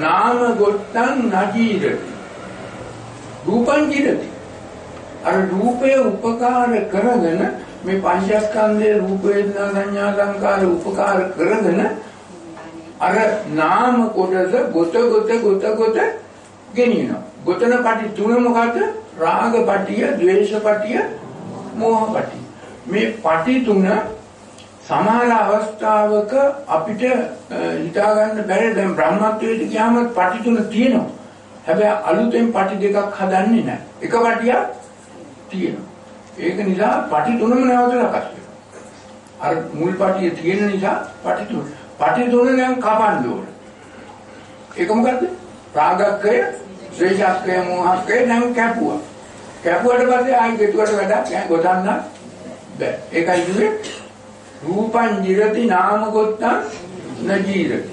නාම ගොත්තං නජීරති. රූපං ජීරති. අර රූපය උපකාර කරගෙන මේ පංචස්කන්ධයේ රූප වේදනා සංඥා සංකාර උපකාර කරගෙන අර නාම කොටස ගොත ගෙනියනවා. ගොතන පටි තුන මොකද්ද? රාග පටිය, ද්වේෂ පටිය, මෝහ පටිය. මේ පටි තුන සමහර අවස්ථාවක අපිට හිතා ගන්න බැරි. දැන් බ්‍රහ්මත්වයට කියම පටි තුන තියෙනවා. හැබැයි අලුතෙන් පටි දෙකක් හදන්නේ නැහැ. එක පටියක් තියෙනවා. ඒක නිසා පටි තුනම නැවත සකස් වෙනවා. අර මුල් පටිය තියෙන නිසා පටි තුන නම් කපන්න ඕන. ඒක මොකද්ද? රාගක්කය, ද්වේෂක්කය, මෝහක්කය නම් කැපුවා. කැපුවට පස්සේ ආයි ගෙතුවට වැඩක් නැහැ. ගොතන්න බෑ. ඒකයි කිව්වේ රූපං ජීරති නාම ගොත්තං නජීරති.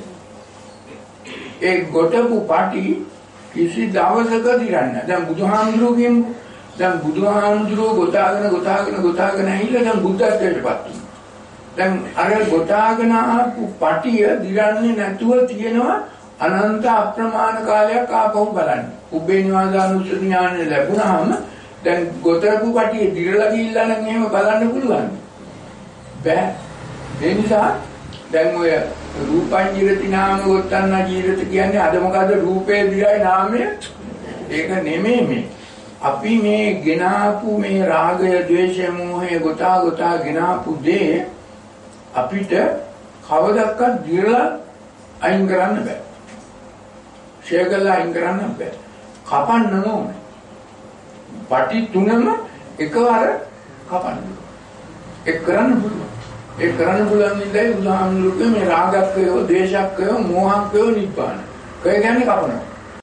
ඒ ගොතපු පටි කිසි දවසක දිරන්නේ. දැන් බුදුහාමුදුරුවෝ කියමු. දැන් බුදුහාමුදුරුවෝ ගොතාගෙන ඇවිල්ලා දැන් බුද්ධත්වයටපත් වුණා. දැන් අර ගොතාගෙන ආපු පටිය දිරන්නේ නැතුව තියෙනවා අනන්ත අප්‍රමාණ කාලයක් ආපහු බලන්න. උබ්බේ නිවාසානුස්සති ඥානය ලැබුණාම දැන් ගොතපු පටිය දිරලා ගිහිල්ලා නම් එහෙම බලන්න පුළුවන්. බෑ. ඒ නිසා දැන් ඔය රූපං ජීරති නාම ගොත්තං ජීරති කියන්නේ අද මොකද රූපේ දිරයි නාමය? ඒක නෙමෙයි මේ. අපි මේ ගෙනාපු මේ රාගය, ද්වේෂය, මෝහය ගොතා ගෙනාපු දේ අපිට කවදක්වත් දිරලා අයින් කරන්න බෑ. ෂේකලා අයින් කරන්න බෑ. කපන්නම ඕනේ. පටි තුනම එකවර කපන්න. ඒක කරන්න පුළුවන්. ඒ කරන්න පුළුවන් ඉඳලා බුදුහාමුදුරුවෝ මේ රාගක්කය, ද්වේෂක්කය, මෝහක්කය නිබ්බාන. කය කියන්නේ කපනවා.